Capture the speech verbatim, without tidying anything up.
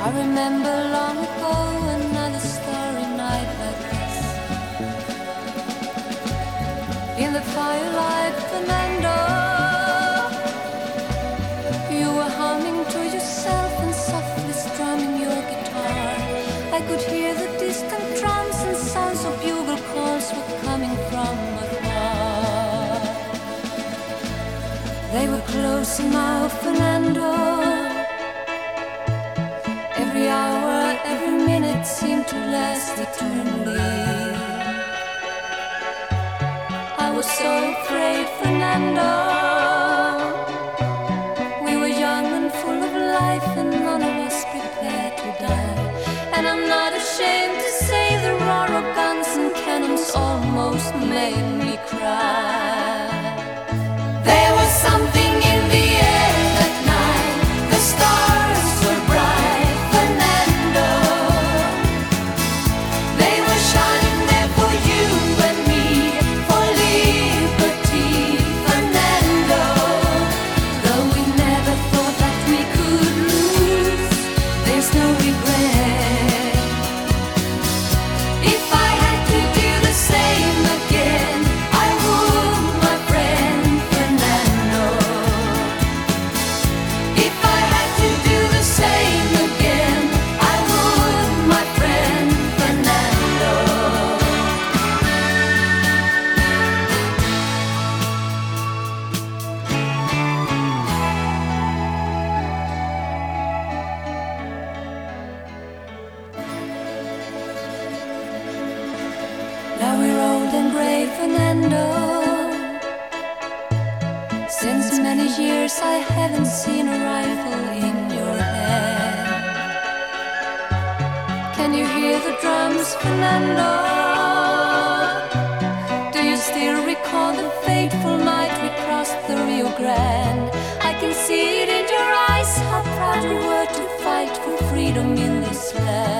I remember long ago another starry night like this. In the firelight, Fernando, you were humming to yourself and softly strumming your guitar. I could hear the distant drums and sounds of bugle calls were coming from afar. They were close now, Fernando. Every hour, every minute seemed to last eternally. I was so afraid, Fernando. We were young and full of life, and none of us prepared to die. And I'm not ashamed to say the roar of guns and cannons almost made me cry. There was something in the air that night. The stars were bright, Fernando. They were shining there for you and me, for liberty, Fernando. Though we never thought that we could lose, there's no regret. If I had to do the same again, I would, my friend Fernando. If I had to do the same again, I would, my friend Fernando. Now we're old and gray, Fernando. Since many years I haven't seen a rifle in your hand. Can you hear the drums, Fernando? Do you still recall the fateful night we crossed the Rio Grande? I can see it in your eyes, how proud you were to fight for freedom in this land.